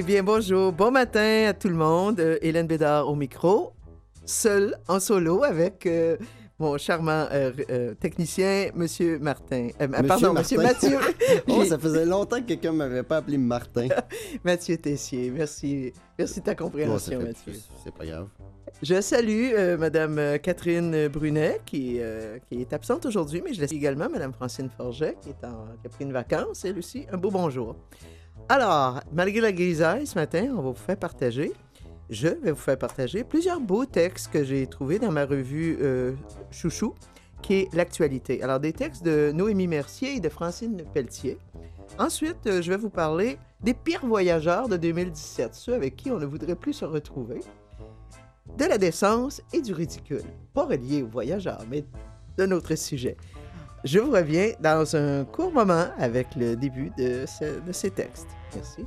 Eh bien, bonjour, bon matin à tout le monde. Hélène Bédard au micro, seule en solo avec mon charmant technicien, Monsieur Martin. Pardon, Monsieur Mathieu. Oh, ça faisait longtemps que quelqu'un ne m'avait pas appelé Martin. Mathieu Tessier, merci. Merci de ta compréhension, Bon, Mathieu. C'est pas grave. Je salue Madame Catherine Brunet, qui est absente aujourd'hui, mais je laisse également Madame Francine Forget, qui a pris une vacance, elle aussi. Un beau bonjour. Alors, malgré la grisaille, ce matin, je vais vous faire partager plusieurs beaux textes que j'ai trouvés dans ma revue Chouchou, qui est l'actualité. Alors, des textes de Noémie Mercier et de Francine Pelletier. Ensuite, je vais vous parler des pires voyageurs de 2017, ceux avec qui on ne voudrait plus se retrouver, de la décence et du ridicule. Pas relié aux voyageurs, mais d'un autre sujet. Je vous reviens dans un court moment avec le début de ces textes. Merci.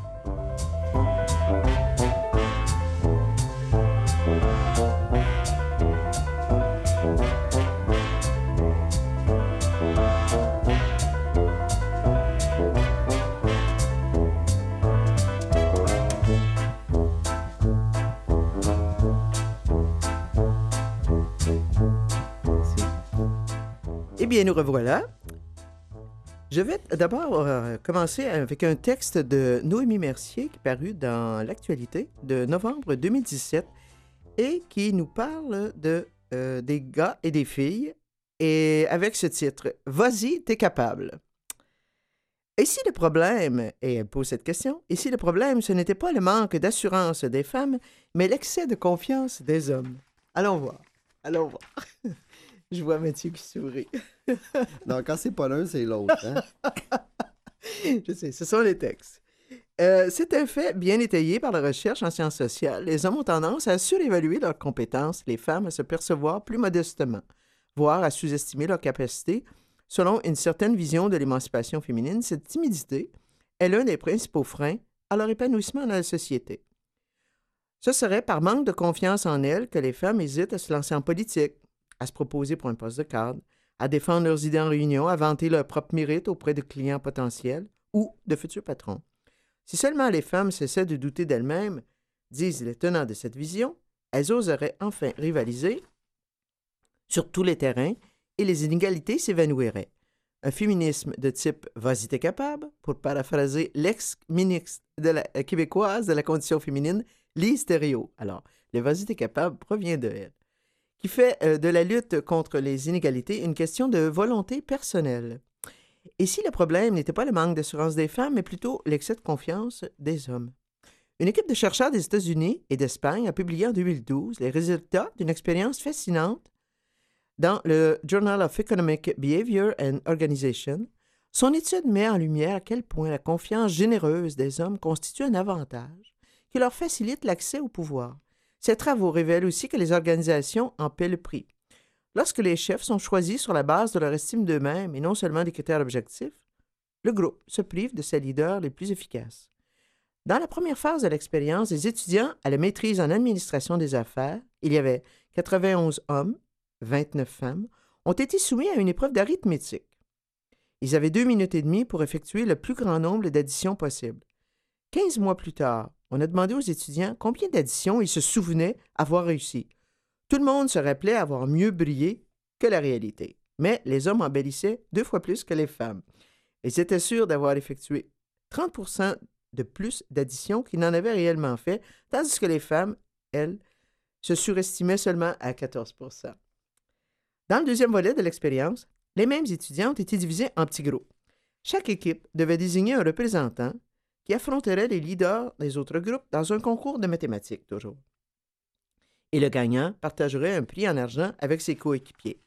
Eh bien, nous revoilà. Je vais d'abord commencer avec un texte de Noémie Mercier qui est paru dans l'actualité de novembre 2017 et qui nous parle des gars et des filles et avec ce titre « Vas-y, t'es capable ». Et si le problème, et elle pose cette question, et si le problème, ce n'était pas le manque d'assurance des femmes, mais l'excès de confiance des hommes? Allons voir. Je vois Mathieu qui sourit. Non, quand c'est pas l'un, c'est l'autre. Hein? Je sais, ce sont les textes. C'est un fait bien étayé par la recherche en sciences sociales. Les hommes ont tendance à surévaluer leurs compétences, les femmes à se percevoir plus modestement, voire à sous-estimer leurs capacités. Selon une certaine vision de l'émancipation féminine, cette timidité est l'un des principaux freins à leur épanouissement dans la société. Ce serait par manque de confiance en elles que les femmes hésitent à se lancer en politique, à se proposer pour un poste de cadre, à défendre leurs idées en réunion, à vanter leur propre mérite auprès de clients potentiels ou de futurs patrons. Si seulement les femmes cessaient de douter d'elles-mêmes, disent les tenants de cette vision, elles oseraient enfin rivaliser sur tous les terrains et les inégalités s'évanouiraient. Un féminisme de type « vas-y, t'es capable », pour paraphraser l'ex-ministre québécoise de la condition féminine, Lise Thériault. Alors, le « vas-y, t'es capable » provient de elle, qui fait de la lutte contre les inégalités une question de volonté personnelle. Et si le problème n'était pas le manque d'assurance des femmes, mais plutôt l'excès de confiance des hommes? Une équipe de chercheurs des États-Unis et d'Espagne a publié en 2012 les résultats d'une expérience fascinante dans le Journal of Economic Behavior and Organization. Son étude met en lumière à quel point la confiance généreuse des hommes constitue un avantage qui leur facilite l'accès au pouvoir. Ces travaux révèlent aussi que les organisations en paient le prix. Lorsque les chefs sont choisis sur la base de leur estime d'eux-mêmes et non seulement des critères objectifs, le groupe se prive de ses leaders les plus efficaces. Dans la première phase de l'expérience, les étudiants à la maîtrise en administration des affaires, il y avait 91 hommes, 29 femmes, ont été soumis à une épreuve d'arithmétique. Ils avaient 2 minutes et demie pour effectuer le plus grand nombre d'additions possibles. 15 mois plus tard, on a demandé aux étudiants combien d'additions ils se souvenaient avoir réussi. Tout le monde se rappelait avoir mieux brillé que la réalité. Mais les hommes embellissaient 2 fois plus que les femmes. Ils étaient sûrs d'avoir effectué 30% de plus d'additions qu'ils n'en avaient réellement fait, tandis que les femmes, elles, se surestimaient seulement à 14%. Dans le deuxième volet de l'expérience, les mêmes étudiants ont été divisés en petits groupes. Chaque équipe devait désigner un représentant qui affronterait les leaders des autres groupes dans un concours de mathématiques, toujours. Et le gagnant partagerait un prix en argent avec ses coéquipiers.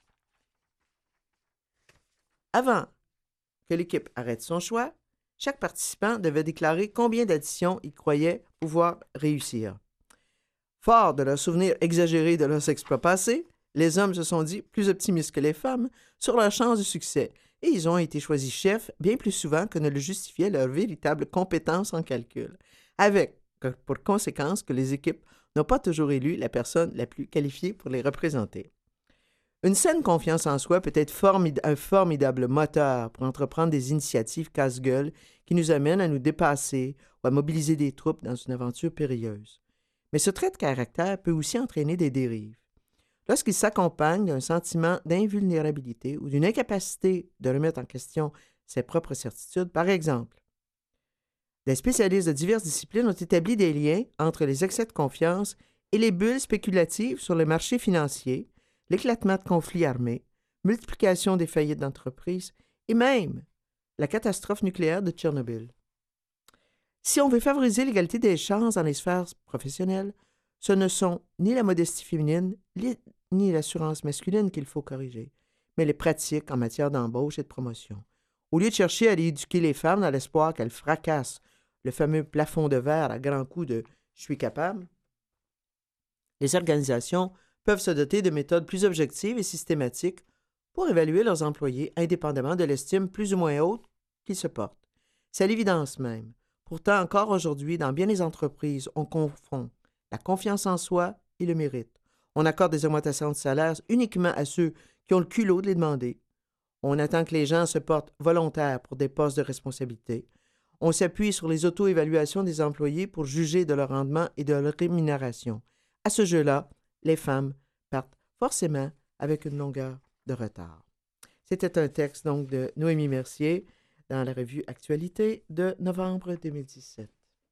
Avant que l'équipe arrête son choix, chaque participant devait déclarer combien d'additions il croyait pouvoir réussir. Forts de leurs souvenirs exagérés de leurs exploits passés, les hommes se sont dit plus optimistes que les femmes sur leurs chances de succès et ils ont été choisis chefs bien plus souvent que ne le justifiait leur véritable compétence en calcul, avec pour conséquence que les équipes n'ont pas toujours élu la personne la plus qualifiée pour les représenter. Une saine confiance en soi peut être un formidable moteur pour entreprendre des initiatives casse-gueule qui nous amènent à nous dépasser ou à mobiliser des troupes dans une aventure périlleuse. Mais ce trait de caractère peut aussi entraîner des dérives. Lorsqu'il s'accompagne d'un sentiment d'invulnérabilité ou d'une incapacité de remettre en question ses propres certitudes, par exemple, des spécialistes de diverses disciplines ont établi des liens entre les excès de confiance et les bulles spéculatives sur le marché financier, l'éclatement de conflits armés, multiplication des faillites d'entreprises et même la catastrophe nucléaire de Tchernobyl. Si on veut favoriser l'égalité des chances dans les sphères professionnelles, ce ne sont ni la modestie féminine ni l'assurance masculine qu'il faut corriger, mais les pratiques en matière d'embauche et de promotion. Au lieu de chercher à éduquer les femmes dans l'espoir qu'elles fracassent le fameux plafond de verre à grands coups de « je suis capable », les organisations peuvent se doter de méthodes plus objectives et systématiques pour évaluer leurs employés indépendamment de l'estime plus ou moins haute qu'ils se portent. C'est l'évidence même. Pourtant, encore aujourd'hui, dans bien des entreprises, on confond la confiance en soi et le mérite. On accorde des augmentations de salaire uniquement à ceux qui ont le culot de les demander. On attend que les gens se portent volontaires pour des postes de responsabilité. On s'appuie sur les auto-évaluations des employés pour juger de leur rendement et de leur rémunération. À ce jeu-là, les femmes partent forcément avec une longueur de retard. C'était un texte donc de Noémie Mercier dans la revue Actualité de novembre 2017.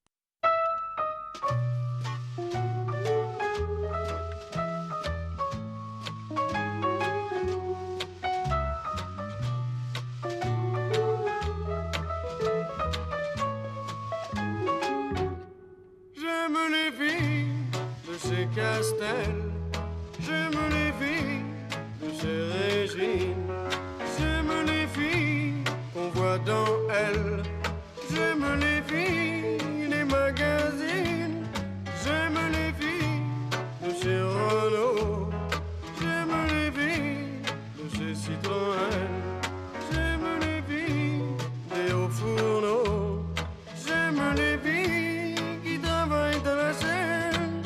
J'aime les filles de chez Castel, j'aime les filles de chez Régine, j'aime les filles qu'on voit dans Elle, j'aime les filles des magazines, j'aime les filles de chez Renault, j'aime les filles de chez Citroën, j'aime les filles des hauts fourneaux, j'aime les filles qui travaillent dans la chaîne.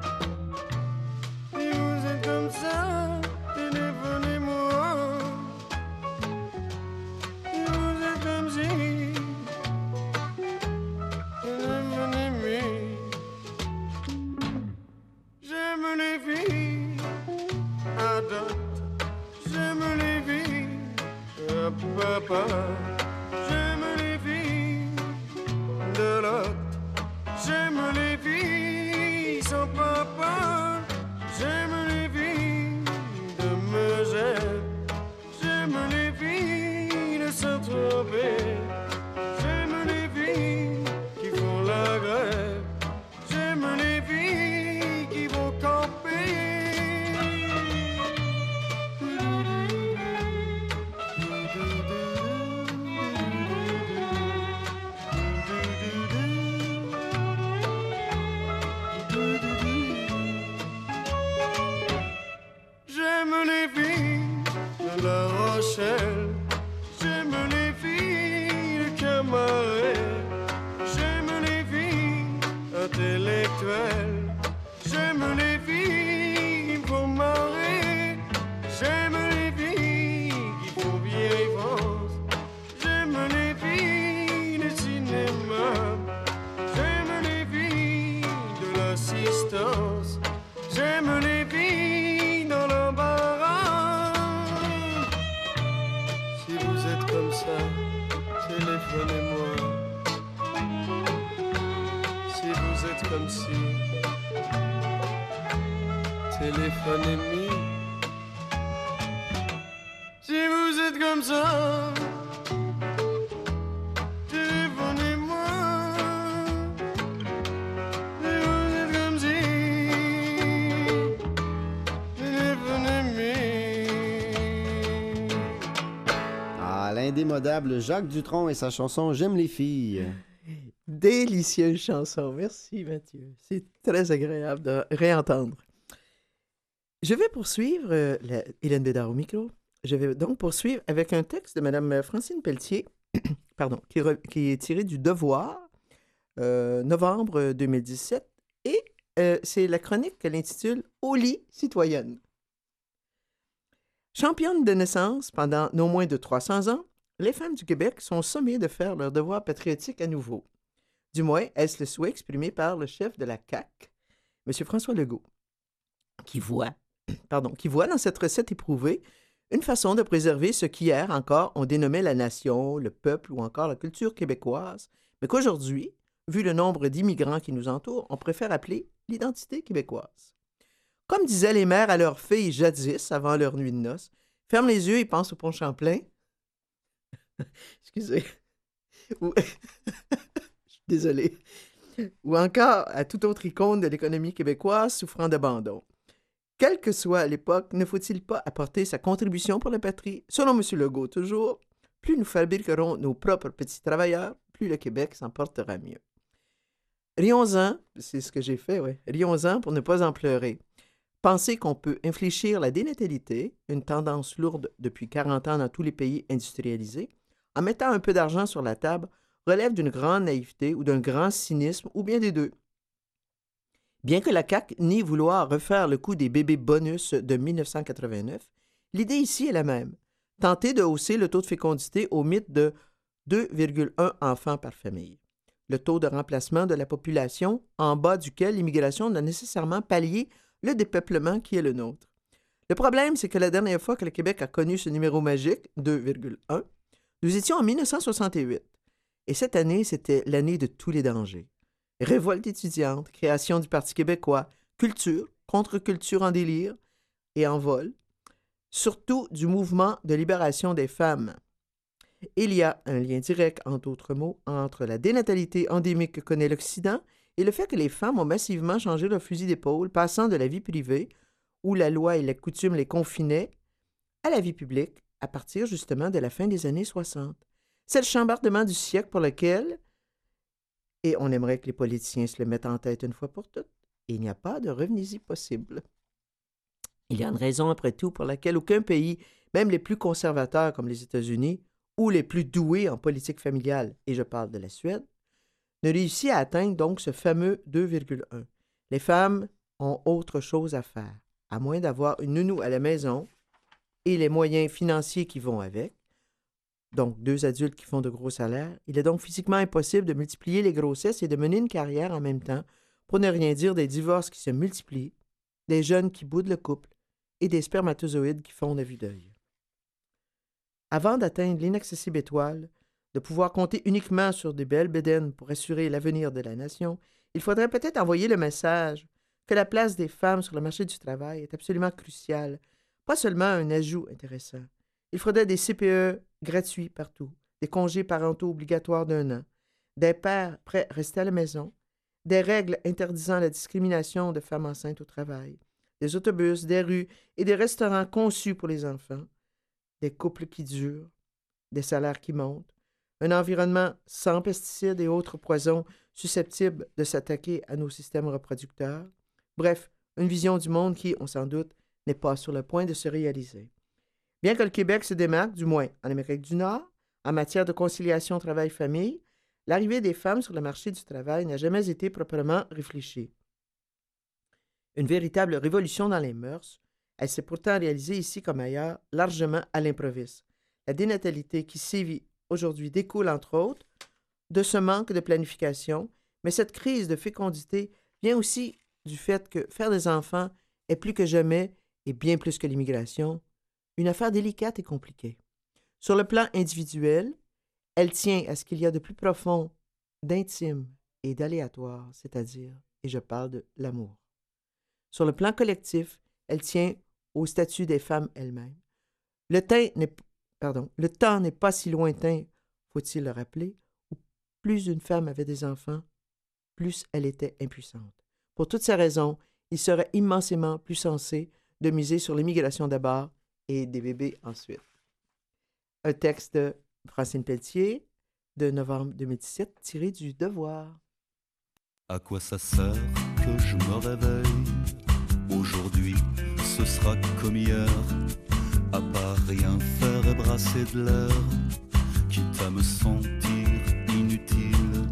Si vous êtes comme ça, téléphonez-moi. Si vous êtes comme si, téléphonez-moi. J'aime les filles à dot, j'aime les filles à papa, j'aime les filles de l'autre. J'aime les filles sans papa, j'aime les filles de Megève, j'aime les filles de Saint-Tropez, j'aime les filles qui font la grève, j'aime les filles qui vont camper. J'aime les filles de La Rochelle, j'aime les filles de Camaret, j'aime les filles intellectuelles, j'aime les filles qui me font marrer, j'aime les filles qui font vieille France, j'aime les filles du cinéma, j'aime les filles de l'assistance, j'aime les filles dans l'embarras. Si vous êtes comme ça, téléphonez-moi. Si vous êtes comme si, téléphonez-moi. Si vous êtes comme ça, téléphonez-moi. Si vous êtes comme si, téléphonez-moi. Ah, l'indémodable Jacques Dutronc et sa chanson J'aime les filles. Délicieuse chanson. Merci, Mathieu. C'est très agréable de réentendre. Je vais poursuivre, Hélène Bédard au micro. Je vais donc poursuivre avec un texte de Mme Francine Pelletier, pardon, qui est tiré du Devoir, novembre 2017, et c'est la chronique qu'elle intitule « Au lit, citoyenne ». Championnes de naissance pendant non moins de 300 ans, les femmes du Québec sont sommées de faire leur devoir patriotique à nouveau. Du moins, est-ce le souhait exprimé par le chef de la CAQ, M. François Legault, qui voit dans cette recette éprouvée une façon de préserver ce qu'hier encore on dénommait la nation, le peuple ou encore la culture québécoise, mais qu'aujourd'hui, vu le nombre d'immigrants qui nous entourent, on préfère appeler l'identité québécoise. Comme disaient les mères à leurs filles jadis, avant leur nuit de noces, ferme les yeux et pense au pont Champlain. Excusez. Je suis désolé. Ou encore à toute autre icône de l'économie québécoise souffrant d'abandon. Quelle que soit l'époque, ne faut-il pas apporter sa contribution pour la patrie? Selon M. Legault, toujours, plus nous fabriquerons nos propres petits travailleurs, plus le Québec s'en portera mieux. Rions-en, c'est ce que j'ai fait, oui. Rions-en pour ne pas en pleurer. Penser qu'on peut infléchir la dénatalité, une tendance lourde depuis 40 ans dans tous les pays industrialisés, en mettant un peu d'argent sur la table, relève d'une grande naïveté ou d'un grand cynisme, ou bien des deux. Bien que la CAQ nie vouloir refaire le coup des bébés bonus de 1989, l'idée ici est la même. Tenter de hausser le taux de fécondité au mythe de 2,1 enfants par famille. Le taux de remplacement de la population en bas duquel l'immigration doit nécessairement pallier le dépeuplement qui est le nôtre. Le problème, c'est que la dernière fois que le Québec a connu ce numéro magique, 2,1, nous étions en 1968. Et cette année, c'était l'année de tous les dangers. Révolte étudiante, création du Parti québécois, culture, contre-culture en délire et en vol, surtout du mouvement de libération des femmes. Il y a un lien direct, en d'autres mots, entre la dénatalité endémique que connaît l'Occident et le fait que les femmes ont massivement changé leur fusil d'épaule, passant de la vie privée, où la loi et la coutume les confinaient, à la vie publique, à partir justement de la fin des années 60. C'est le chambardement du siècle pour lequel, et on aimerait que les politiciens se le mettent en tête une fois pour toutes, il n'y a pas de revenez-y possible. Il y a une raison après tout pour laquelle aucun pays, même les plus conservateurs comme les États-Unis, ou les plus doués en politique familiale, et je parle de la Suède, ne réussit à atteindre donc ce fameux 2,1. Les femmes ont autre chose à faire, à moins d'avoir une nounou à la maison et les moyens financiers qui vont avec, donc 2 adultes qui font de gros salaires. Il est donc physiquement impossible de multiplier les grossesses et de mener une carrière en même temps, pour ne rien dire des divorces qui se multiplient, des jeunes qui boudent le couple et des spermatozoïdes qui font la vue d'œil. Avant d'atteindre l'inaccessible étoile, de pouvoir compter uniquement sur des belles bédaines pour assurer l'avenir de la nation, il faudrait peut-être envoyer le message que la place des femmes sur le marché du travail est absolument cruciale, pas seulement un ajout intéressant. Il faudrait des CPE gratuits partout, des congés parentaux obligatoires d'1 an, des pères prêts à rester à la maison, des règles interdisant la discrimination de femmes enceintes au travail, des autobus, des rues et des restaurants conçus pour les enfants, des couples qui durent, des salaires qui montent, un environnement sans pesticides et autres poisons susceptibles de s'attaquer à nos systèmes reproducteurs. Bref, une vision du monde qui, on s'en doute, n'est pas sur le point de se réaliser. Bien que le Québec se démarque, du moins en Amérique du Nord, en matière de conciliation travail-famille, l'arrivée des femmes sur le marché du travail n'a jamais été proprement réfléchie. Une véritable révolution dans les mœurs, elle s'est pourtant réalisée ici comme ailleurs, largement à l'improviste. La dénatalité qui sévit aujourd'hui découle, entre autres, de ce manque de planification, mais cette crise de fécondité vient aussi du fait que faire des enfants est plus que jamais, et bien plus que l'immigration, une affaire délicate et compliquée. Sur le plan individuel, elle tient à ce qu'il y a de plus profond, d'intime et d'aléatoire, c'est-à-dire, et je parle de l'amour. Sur le plan collectif, elle tient au statut des femmes elles-mêmes. Le temps n'est pas si lointain, faut-il le rappeler, où plus une femme avait des enfants, plus elle était impuissante. Pour toutes ces raisons, il serait immensément plus sensé de miser sur l'immigration d'abord et des bébés ensuite. Un texte de Francine Pelletier de novembre 2017 tiré du Devoir. À quoi ça sert que je me réveille? Aujourd'hui, ce sera comme hier, à part rien faire et brasser de l'air, quitte à me sentir inutile.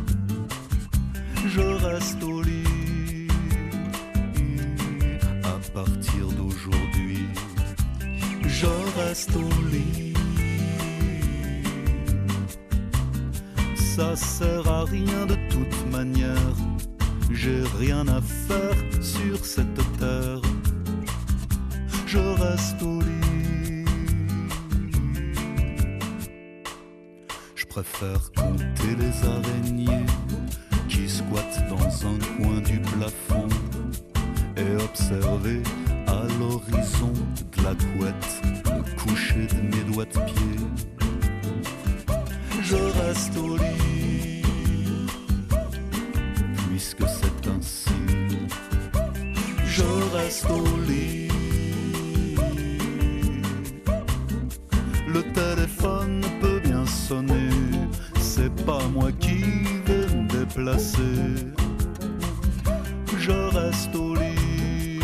Je reste au lit, à partir d'aujourd'hui. je reste au lit. Ça sert à rien de toute manière, j'ai rien à faire sur cette terre. Je reste au lit. Je préfère compter les araignées qui squattent dans un coin du plafond et observer à l'horizon de la couette le coucher de mes doigts de pied. Je reste au lit, puisque c'est ainsi. Je reste au lit. Le téléphone peut bien sonner, c'est pas moi qui vais me déplacer. Je reste au lit.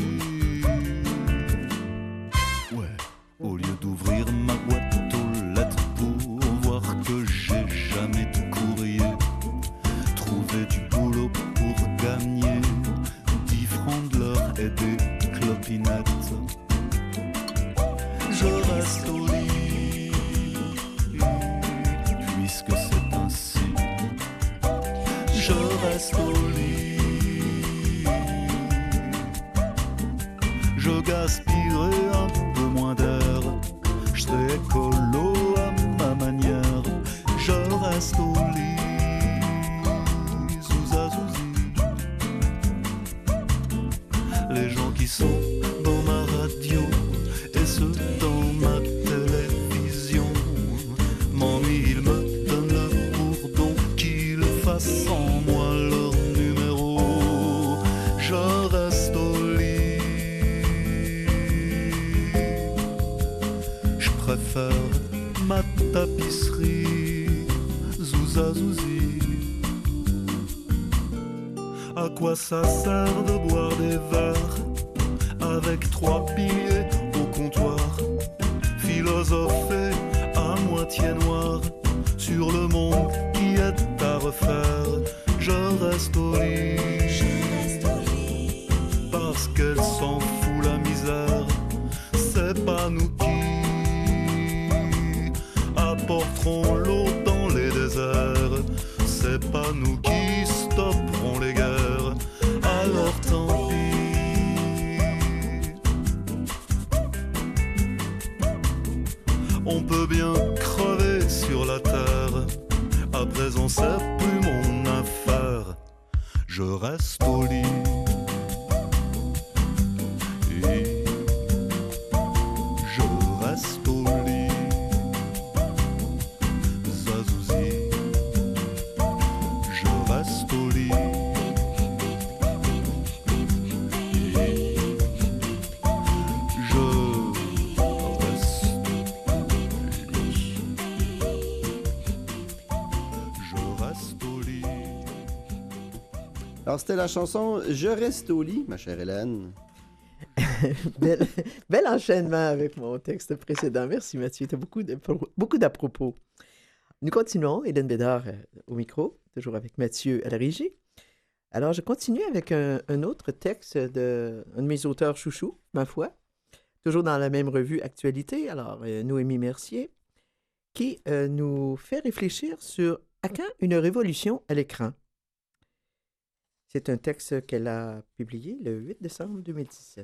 Ouais, au lieu d'ouvrir ma boîte aux lettres pour voir que j'ai jamais de courrier, trouver du boulot pour gagner 10 francs de l'heure et des clopinettes. Je reste au lit, puisque c'est ainsi. Je reste au lit. Je gaspillerai un peu moins d'air, je serai écolo à ma manière. Je reste au lit, zouza zouzi. Les gens qui sont dans ma radio et ceux dans ma télévision, mamie, ils me donnent le bourdon, qu'ils fassent en moi leur numéro. Je reste au lit. Je préfère ma tapisserie, zouza zouzi. À quoi ça sert de boire des verres avec 3 piliers au comptoir, philosopher à moitié noir sur le monde qui est à refaire. Je reste au lit, parce qu'elle s'en fout la misère. C'est pas nous qui apporterons l'eau dans les déserts, c'est pas nous qui stopperons les guerres. Alors tant pis. On peut bien crever sur la terre, à présent c'est plus mon affaire. Je reste au lit. Et je reste au lit. Zazouzi. Je reste au lit. Et je reste au lit. Alors, c'était la chanson « Je reste au lit », ma chère Hélène. Bel enchaînement avec mon texte précédent. Merci Mathieu, tu as beaucoup d'à propos. Nous continuons, Hélène Bédard au micro, toujours avec Mathieu à la régie. Alors, je continue avec un autre texte d'un de mes auteurs chouchous, ma foi, toujours dans la même revue Actualité, alors Noémie Mercier, qui nous fait réfléchir sur à quand une révolution à l'écran. C'est un texte qu'elle a publié le 8 décembre 2017.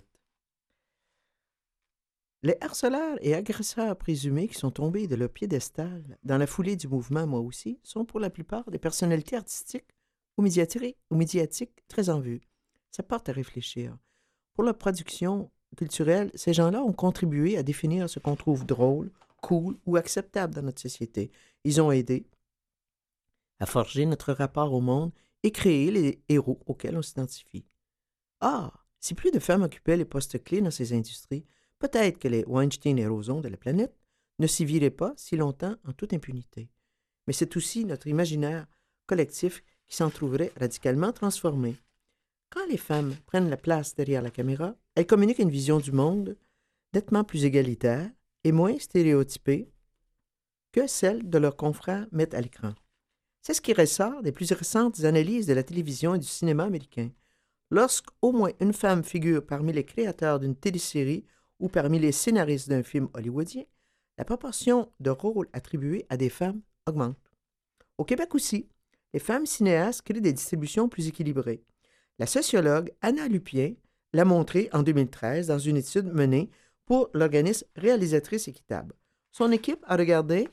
Les harceleurs et agresseurs présumés qui sont tombés de leur piédestal dans la foulée du mouvement Moi aussi sont pour la plupart des personnalités artistiques ou médiatiques très en vue. Ça porte à réfléchir. Pour leur production culturelle, ces gens-là ont contribué à définir ce qu'on trouve drôle, cool ou acceptable dans notre société. Ils ont aidé à forger notre rapport au monde et créer les héros auxquels on s'identifie. Ah, si plus de femmes occupaient les postes clés dans ces industries, peut-être que les Weinstein et Roson de la planète ne s'y viraient pas si longtemps en toute impunité. Mais c'est aussi notre imaginaire collectif qui s'en trouverait radicalement transformé. Quand les femmes prennent la place derrière la caméra, elles communiquent une vision du monde nettement plus égalitaire et moins stéréotypée que celle de leurs confrères mettent à l'écran. C'est ce qui ressort des plus récentes analyses de la télévision et du cinéma américain. Lorsqu'au moins une femme figure parmi les créateurs d'une télésérie ou parmi les scénaristes d'un film hollywoodien, la proportion de rôles attribués à des femmes augmente. Au Québec aussi, les femmes cinéastes créent des distributions plus équilibrées. La sociologue Anna Lupien l'a montré en 2013 dans une étude menée pour l'organisme Réalisatrices Équitables. Son équipe a regardé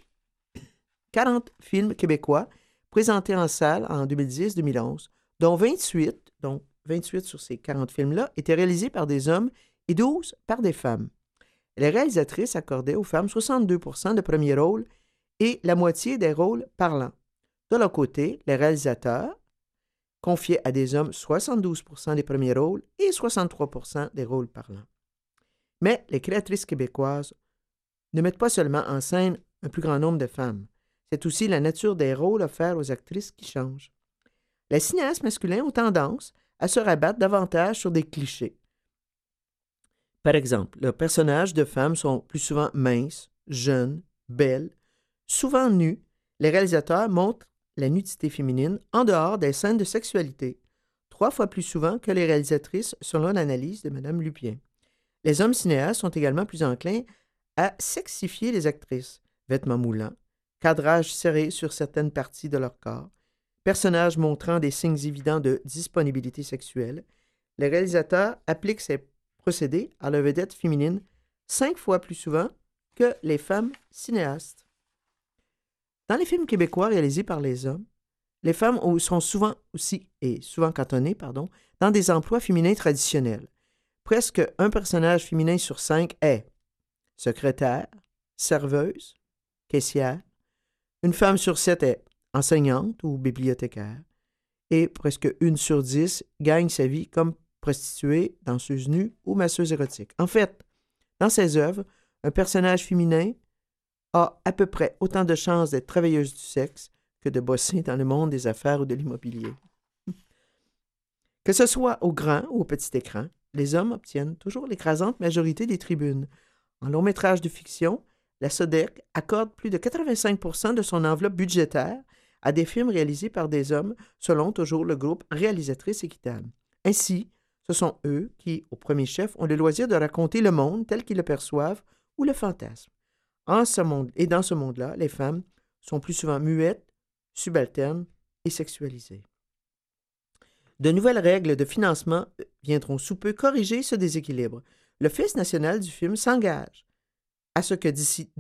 40 films québécois présentés en salle en 2010-2011, dont 28, donc 28 sur ces 40 films-là, étaient réalisés par des hommes et 12 par des femmes. Les réalisatrices accordaient aux femmes 62 % de premiers rôles et la moitié des rôles parlants. De leur côté, les réalisateurs confiaient à des hommes 72 % des premiers rôles et 63 % des rôles parlants. Mais les créatrices québécoises ne mettent pas seulement en scène un plus grand nombre de femmes. C'est aussi la nature des rôles offerts aux actrices qui change. Les cinéastes masculins ont tendance à se rabattre davantage sur des clichés. Par exemple, leurs personnages de femmes sont plus souvent minces, jeunes, belles, souvent nues. Les réalisateurs montrent la nudité féminine en dehors des scènes de sexualité, 3 fois plus souvent que les réalisatrices selon l'analyse de Mme Lupien. Les hommes cinéastes sont également plus enclins à sexifier les actrices, vêtements moulants, cadrage serré sur certaines parties de leur corps, personnages montrant des signes évidents de disponibilité sexuelle. Les réalisateurs appliquent ces procédés à leurs vedettes féminines 5 fois plus souvent que les femmes cinéastes. Dans les films québécois réalisés par les hommes, les femmes sont souvent cantonnées dans des emplois féminins traditionnels. Presque un personnage féminin sur 5 est secrétaire, serveuse, caissière. Une femme sur 7 est enseignante ou bibliothécaire. Et presque 1 sur 10 gagne sa vie comme prostituée, danseuse nue ou masseuse érotique. En fait, dans ces œuvres, un personnage féminin a à peu près autant de chances d'être travailleuse du sexe que de bosser dans le monde des affaires ou de l'immobilier. Que ce soit au grand ou au petit écran, les hommes obtiennent toujours l'écrasante majorité des tribunes. En long métrage de fiction, la SODEC accorde plus de 85 % de son enveloppe budgétaire à des films réalisés par des hommes, selon toujours le groupe Réalisatrices Équitables. Ainsi, ce sont eux qui, au premier chef, ont le loisir de raconter le monde tel qu'ils le perçoivent ou le fantasment. Dans ce monde-là, les femmes sont plus souvent muettes, subalternes et sexualisées. De nouvelles règles de financement viendront sous peu corriger ce déséquilibre. L'Office national du film s'engage à ce que d'ici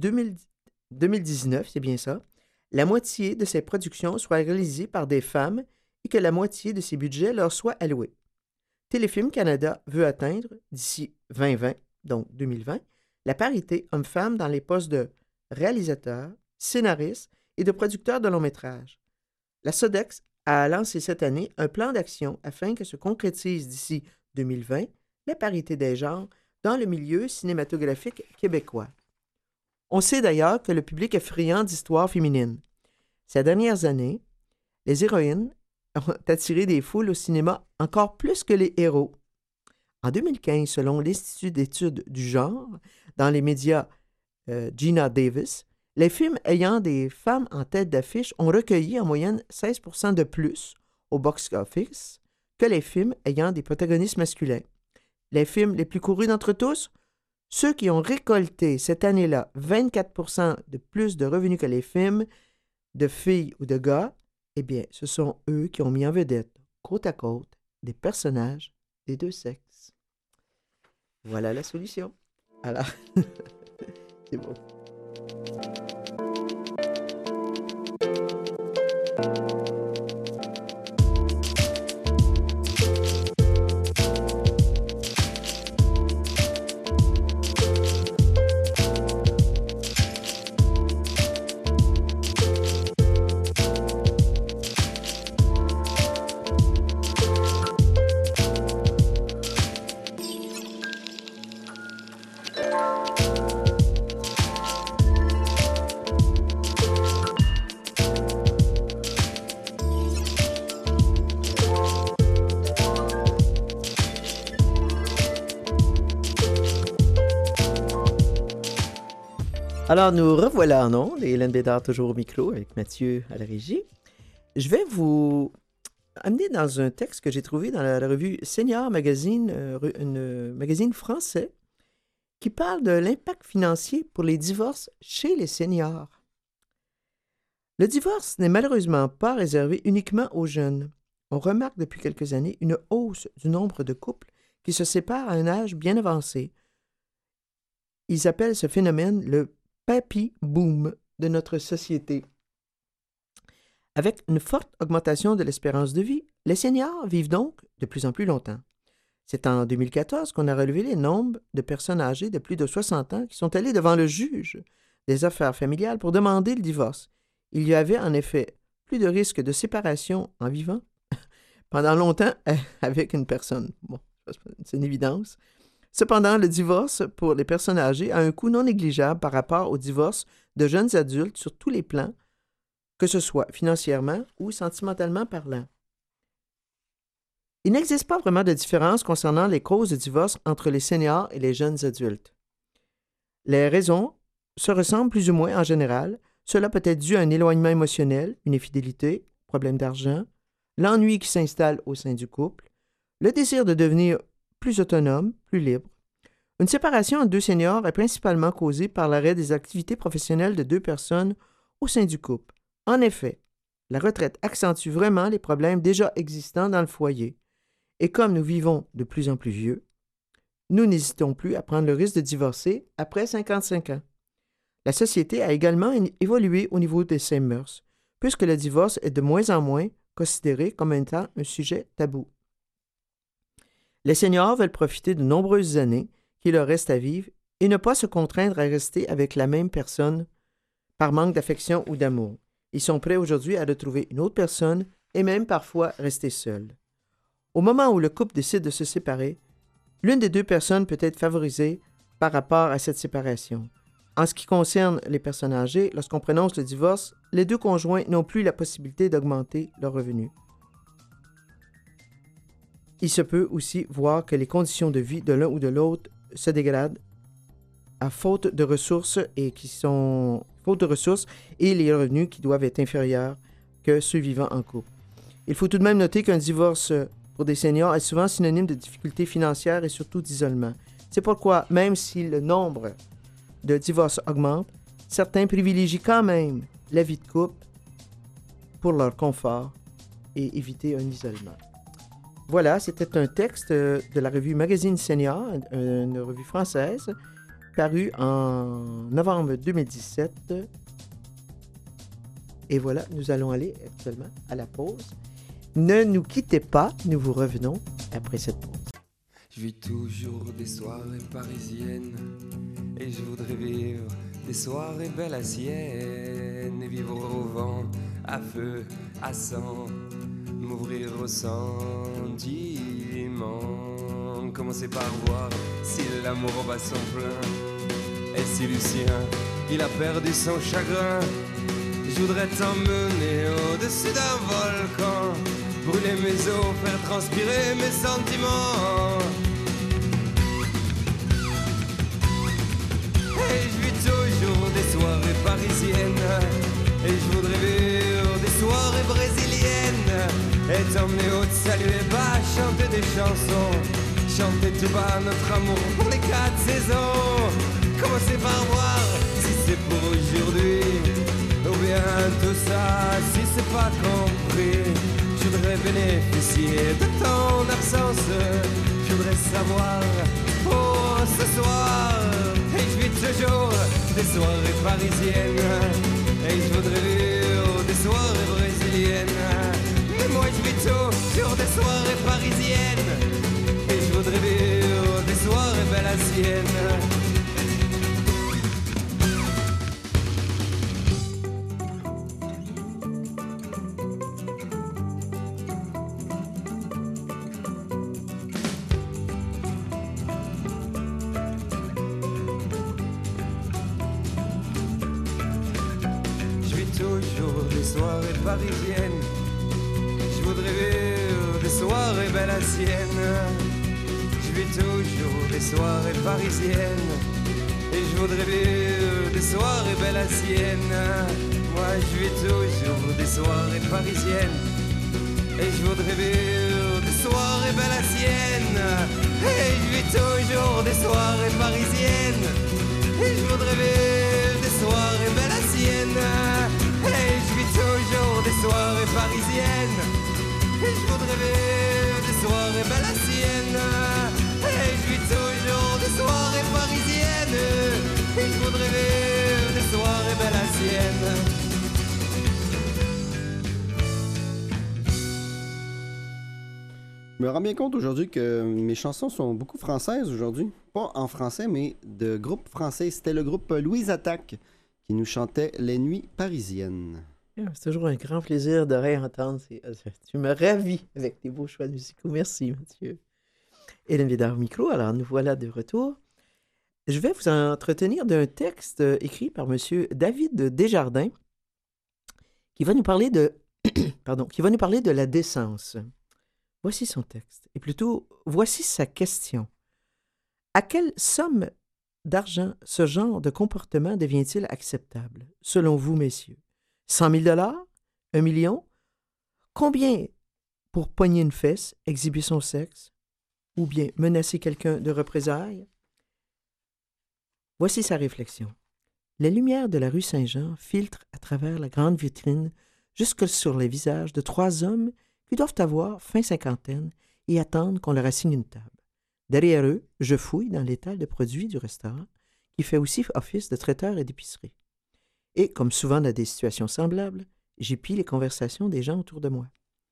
2019, c'est bien ça, la moitié de ces productions soit réalisée par des femmes et que la moitié de ces budgets leur soit allouée. Téléfilm Canada veut atteindre, d'ici 2020, donc 2020, la parité homme-femme dans les postes de réalisateurs, scénaristes et de producteurs de long-métrage. La SODEX a lancé cette année un plan d'action afin que se concrétise d'ici 2020 la parité des genres dans le milieu cinématographique québécois. On sait d'ailleurs que le public est friand d'histoires féminines. Ces dernières années, les héroïnes ont attiré des foules au cinéma encore plus que les héros. En 2015, selon l'Institut d'études du genre, dans les médias Gina Davis, les films ayant des femmes en tête d'affiche ont recueilli en moyenne 16 % de plus au box-office que les films ayant des protagonistes masculins. Les films les plus courus d'entre tous, ceux qui ont récolté cette année-là 24 % de plus de revenus que les films de filles ou de gars, eh bien, ce sont eux qui ont mis en vedette, côte à côte, des personnages des deux sexes. Voilà la solution. Alors, c'est beau. Alors, nous revoilà en ondes, et Hélène Bédard toujours au micro avec Mathieu à la régie. Je vais vous amener dans un texte que j'ai trouvé dans la revue Senior Magazine, un magazine français, qui parle de l'impact financier pour les divorces chez les seniors. Le divorce n'est malheureusement pas réservé uniquement aux jeunes. On remarque depuis quelques années une hausse du nombre de couples qui se séparent à un âge bien avancé. Ils appellent ce phénomène le « papy boom » de notre société. Avec une forte augmentation de l'espérance de vie, les seniors vivent donc de plus en plus longtemps. C'est en 2014 qu'on a relevé les nombres de personnes âgées de plus de 60 ans qui sont allées devant le juge des affaires familiales pour demander le divorce. Il y avait en effet plus de risques de séparation en vivant pendant longtemps avec une personne. Bon, c'est une évidence. Cependant, le divorce pour les personnes âgées a un coût non négligeable par rapport au divorce de jeunes adultes sur tous les plans, que ce soit financièrement ou sentimentalement parlant. Il n'existe pas vraiment de différence concernant les causes de divorce entre les seniors et les jeunes adultes. Les raisons se ressemblent plus ou moins en général. Cela peut être dû à un éloignement émotionnel, une infidélité, problème d'argent, l'ennui qui s'installe au sein du couple, le désir de devenir plus autonome, plus libre. Une séparation entre deux seniors est principalement causée par l'arrêt des activités professionnelles de deux personnes au sein du couple. En effet, la retraite accentue vraiment les problèmes déjà existants dans le foyer. Et comme nous vivons de plus en plus vieux, nous n'hésitons plus à prendre le risque de divorcer après 55 ans. La société a également évolué au niveau de ses mœurs, puisque le divorce est de moins en moins considéré comme étant un sujet tabou. Les seniors veulent profiter de nombreuses années qui leur restent à vivre et ne pas se contraindre à rester avec la même personne par manque d'affection ou d'amour. Ils sont prêts aujourd'hui à retrouver une autre personne et même parfois rester seuls. Au moment où le couple décide de se séparer, l'une des deux personnes peut être favorisée par rapport à cette séparation. En ce qui concerne les personnes âgées, lorsqu'on prononce le divorce, les deux conjoints n'ont plus la possibilité d'augmenter leurs revenus. Il se peut aussi voir que les conditions de vie de l'un ou de l'autre se dégradent à faute de ressources et les revenus qui doivent être inférieurs que ceux vivant en couple. Il faut tout de même noter qu'un divorce pour des seniors est souvent synonyme de difficultés financières et surtout d'isolement. C'est pourquoi, même si le nombre de divorces augmente, certains privilégient quand même la vie de couple pour leur confort et éviter un isolement. Voilà, c'était un texte de la revue Magazine Senior, une revue française, parue en novembre 2017. Et voilà, nous allons aller actuellement à la pause. Ne nous quittez pas, nous vous revenons après cette pause. Je vis toujours des soirées parisiennes et je voudrais vivre des soirées belles à Sienne et vivre au vent, à feu, à sang, m'ouvrir au sentiment, commencer par voir si l'amour bat son plein et si Lucien, il a perdu son chagrin. Je voudrais t'emmener au-dessus d'un volcan, brûler mes os, faire transpirer mes sentiments. Et je vis toujours des soirées parisiennes et je voudrais vivre des soirées brésiliennes et t'emmener au saluer bas, chanter des chansons, chanter tout bas notre amour pour les 4 saisons. Commencer par voir si c'est pour aujourd'hui ou bien tout ça si c'est pas compris. Je voudrais bénéficier de ton absence, je voudrais savoir pour ce soir. Et je vis toujours des soirées parisiennes et je voudrais vivre des soirées brésiliennes. Mais moi je vis toujours des soirées parisiennes et je voudrais vivre des soirées belles à Sienne. Toujours des soirées parisiennes, je voudrais vivre des soirées belles à Sienne. Je vis toujours des soirées parisiennes et je voudrais vivre des soirées belles à Sienne. Moi je vis toujours des soirées parisiennes et je voudrais vivre des soirées belles à Sienne. Et je vis toujours des soirées soirées parisiennes. Et je voudrais vivre des soirées belles à Sienne. Et je vis toujours des soirées parisiennes. Et je voudrais vivre des soirées belles à Sienne. Et je vis toujours des soirées parisiennes. Et je voudrais vivre des soirées belles à Sienne. Je me rends bien compte aujourd'hui que mes chansons sont beaucoup françaises aujourd'hui. Pas en français, mais de groupe français. C'était le groupe Louise Attaque qui nous chantait Les Nuits parisiennes. C'est toujours un grand plaisir de réentendre. Tu me ravis avec tes beaux choix musicaux. Merci, Mathieu. Hélène Vidard au micro. Alors, nous voilà de retour. Je vais vous entretenir d'un texte écrit par M. David Desjardins qui va nous parler de, qui va nous parler de la décence. Voici son texte, et plutôt, voici sa question. À quelle somme d'argent ce genre de comportement devient-il acceptable, selon vous, messieurs? 100 000 $? 1 million? Combien pour pogner une fesse, exhiber son sexe, ou bien menacer quelqu'un de représailles? Voici sa réflexion. Les lumières de la rue Saint-Jean filtrent à travers la grande vitrine jusque sur les visages de 3 hommes qui doivent avoir fin cinquantaine et attendre qu'on leur assigne une table. Derrière eux, je fouille dans l'étal de produits du restaurant, qui fait aussi office de traiteur et d'épicerie. Et, comme souvent dans des situations semblables, j'épie les conversations des gens autour de moi.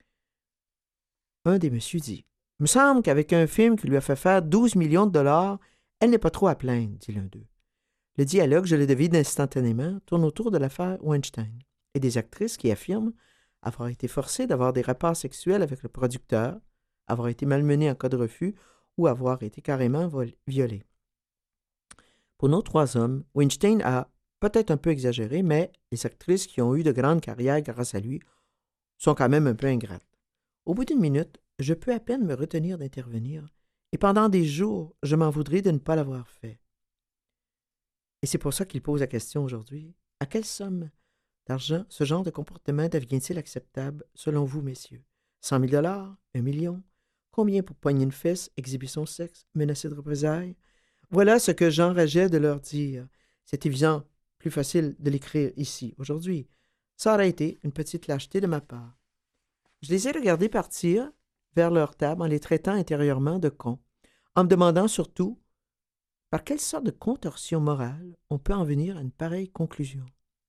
Un des messieurs dit « Il me semble qu'avec un film qui lui a fait faire 12 millions de dollars, elle n'est pas trop à plaindre, dit l'un d'eux. Le dialogue, je le devine instantanément, tourne autour de l'affaire Weinstein et des actrices qui affirment avoir été forcées d'avoir des rapports sexuels avec le producteur, avoir été malmenées en cas de refus ou avoir été carrément violées. Pour nos 3 hommes, Weinstein a peut-être un peu exagéré, mais les actrices qui ont eu de grandes carrières grâce à lui sont quand même un peu ingrates. Au bout d'une minute, je peux à peine me retenir d'intervenir, et pendant des jours, je m'en voudrais de ne pas l'avoir fait. Et c'est pour ça qu'il pose la question aujourd'hui. À quelle somme d'argent ce genre de comportement devient-il acceptable, selon vous, messieurs? 100 000 $? 1 million? Combien pour poigner une fesse, exhiber son sexe, menacer de représailles? Voilà ce que j'enrageais de leur dire. C'est évident, plus facile de l'écrire ici, aujourd'hui. Ça aurait été une petite lâcheté de ma part. Je les ai regardés partir vers leur table en les traitant intérieurement de cons, en me demandant surtout par quelle sorte de contorsion morale on peut en venir à une pareille conclusion.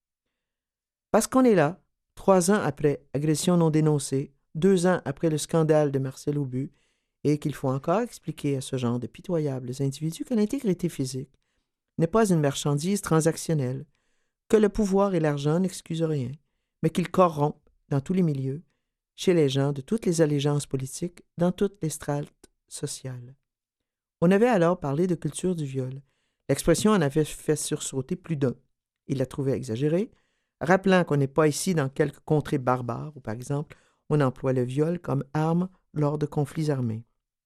Parce qu'on est là, 3 ans après agression non dénoncée, 2 ans après le scandale de Marcel Aubu, et qu'il faut encore expliquer à ce genre de pitoyables individus que l'intégrité physique n'est pas une marchandise transactionnelle, que le pouvoir et l'argent n'excusent rien, mais qu'ils corrompent dans tous les milieux, chez les gens de toutes les allégeances politiques, dans toutes les strates sociales. On avait alors parlé de culture du viol. L'expression en avait fait sursauter plus d'un. Il la trouvait exagérée, rappelant qu'on n'est pas ici dans quelques contrées barbares où, par exemple, on emploie le viol comme arme lors de conflits armés.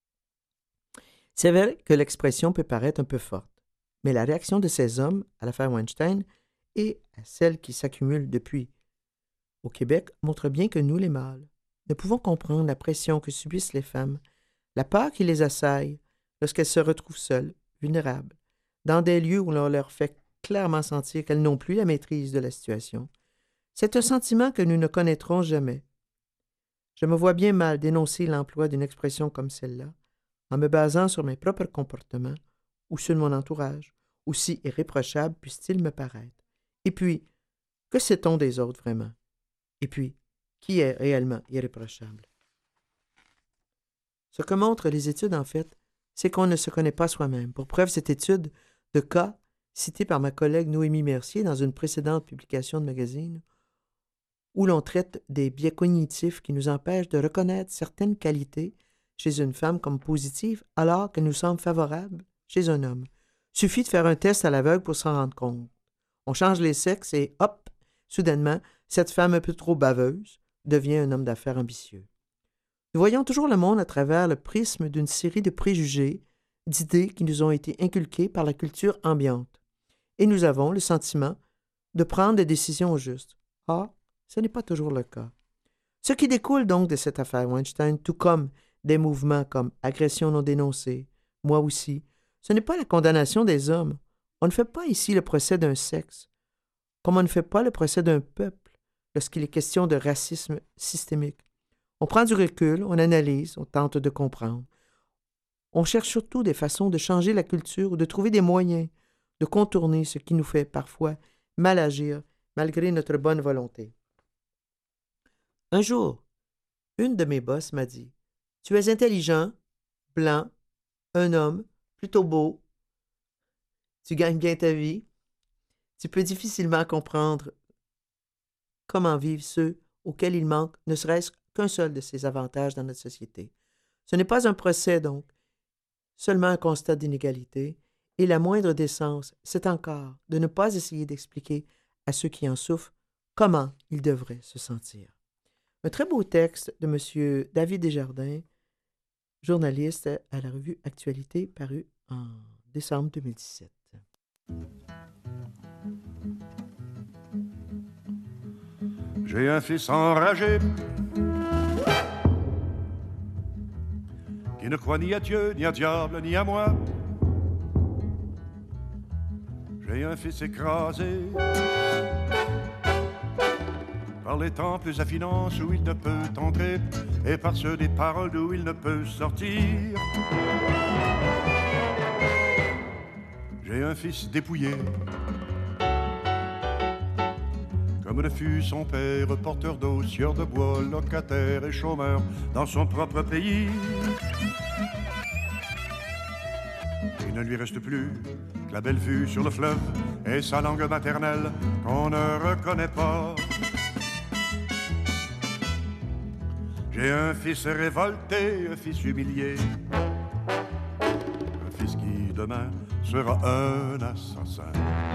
C'est vrai que l'expression peut paraître un peu forte, mais la réaction de ces hommes à l'affaire Weinstein et à celle qui s'accumule depuis au Québec montre bien que nous, les mâles, ne pouvons comprendre la pression que subissent les femmes, la peur qui les assaille lorsqu'elles se retrouvent seules, vulnérables, dans des lieux où l'on leur fait clairement sentir qu'elles n'ont plus la maîtrise de la situation. C'est un sentiment que nous ne connaîtrons jamais. Je me vois bien mal dénoncer l'emploi d'une expression comme celle-là, en me basant sur mes propres comportements ou sur mon entourage, aussi irréprochable puisse-t-il me paraître. Et puis, que sait-on des autres vraiment? Et puis, qui est réellement irréprochable? Ce que montrent les études, en fait, c'est qu'on ne se connaît pas soi-même. Pour preuve, cette étude de cas, citée par ma collègue Noémie Mercier dans une précédente publication de magazine, où l'on traite des biais cognitifs qui nous empêchent de reconnaître certaines qualités chez une femme comme positives alors qu'elles nous semblent favorables chez un homme. Suffit de faire un test à l'aveugle pour s'en rendre compte. On change les sexes et hop, soudainement, cette femme un peu trop baveuse devient un homme d'affaires ambitieux. Nous voyons toujours le monde à travers le prisme d'une série de préjugés, d'idées qui nous ont été inculquées par la culture ambiante. Et nous avons le sentiment de prendre des décisions justes. Ah, ce n'est pas toujours le cas. Ce qui découle donc de cette affaire Weinstein, tout comme des mouvements comme agression non dénoncée, moi aussi, Ce n'est pas la condamnation des hommes. On ne fait pas ici le procès d'un sexe, comme on ne fait pas le procès d'un peuple lorsqu'il est question de racisme systémique. On prend du recul, on analyse, on tente de comprendre. On cherche surtout des façons de changer la culture ou de trouver des moyens de contourner ce qui nous fait parfois mal agir malgré notre bonne volonté. Un jour, une de mes bosses m'a dit « Tu es intelligent, blanc, un homme, plutôt beau, tu gagnes bien ta vie, tu peux difficilement comprendre comment vivent ceux auxquels il manque ne serait-ce qu'un seul de ces avantages dans notre société. Ce n'est pas un procès, donc, seulement un constat d'inégalité, et la moindre décence, c'est encore de ne pas essayer d'expliquer à ceux qui en souffrent comment ils devraient se sentir. » Un très beau texte de M. David Desjardins, journaliste à la revue Actualité, paru en décembre 2017. J'ai un fils enragé qui ne croit ni à Dieu, ni à diable, ni à moi. J'ai un fils écrasé par les temples à finances où il ne peut entrer et par ceux des paroles d'où il ne peut sortir. J'ai un fils dépouillé comme le fut son père, porteur d'eau, sieur de bois, locataire et chômeur dans son propre pays. Il ne lui reste plus que la belle vue sur le fleuve et sa langue maternelle qu'on ne reconnaît pas. J'ai un fils révolté, un fils humilié, un fils qui demain sera un assassin.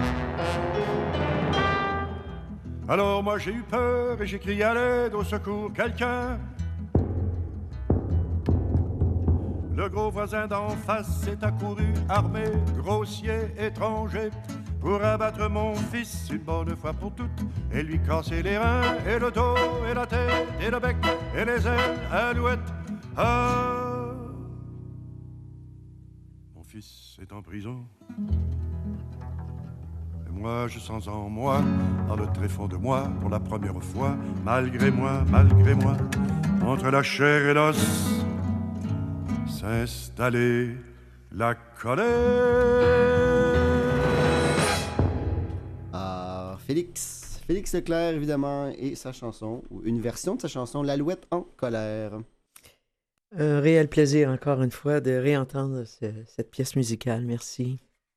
Alors moi j'ai eu peur et j'ai crié à l'aide, au secours, quelqu'un. Le gros voisin d'en face s'est accouru, armé, grossier, étranger, pour abattre mon fils une bonne fois pour toutes, et lui casser les reins, et le dos, et la tête, et le bec, et les ailes, alouette. Ah, mon fils est en prison. Et moi, je sens en moi, dans le tréfonds de moi, pour la première fois, malgré moi, entre la chair et l'os, s'installer la colère. Ah, Félix Leclerc, évidemment, et sa chanson, ou une version de sa chanson, L'Alouette en colère. Un réel plaisir, encore une fois, de réentendre cette pièce musicale. Merci.